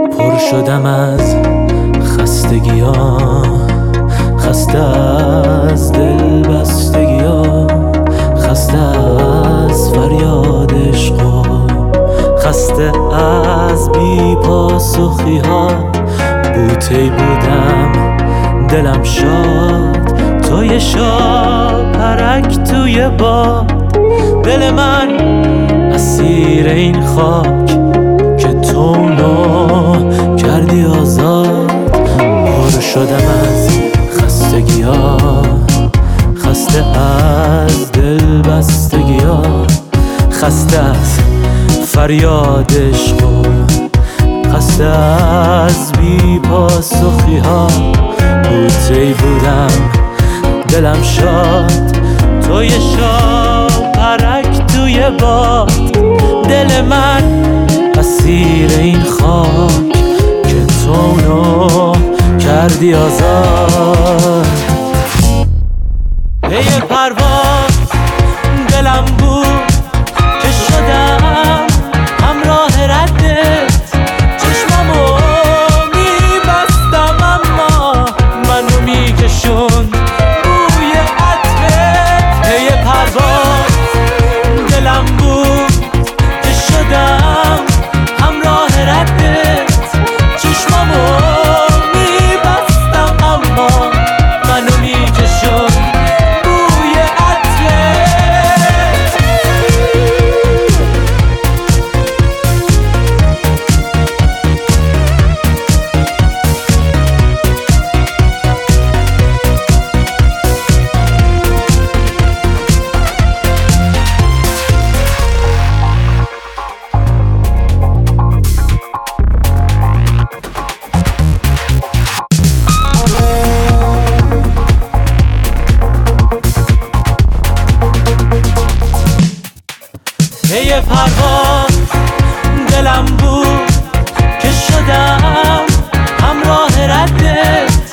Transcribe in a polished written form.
پر شدم از خستگی‌ها، خسته از دل بستگی‌ها، خسته از فریاد عشقا، خسته از بی پاسخی‌ها. بوتی بودم دلم شاد، توی شاه پرک توی باد. دل من اسیر این خاک که تو اونو کردی آزاد. پر شدم از خستگی‌ها، خسته از دل بستگی‌ها، خسته از فریاد عشقا، خسته از بی پاسخی‌ها. بوتی بودم دلم شاد، توی شاه پرک توی باد. دل من اسیر این خاک که تو اونو کردی آزاد. پی پرواز دلم بود که شدم همراه ردت، چشممو میبستم اما منو میکشون بوی عطرت. پی پرواز دلم بود که شدم همراه ردت، چشممو میبستم اما منو میکشون بوی عطرت. پی پرواز دلم بود که شدم همراه ردت،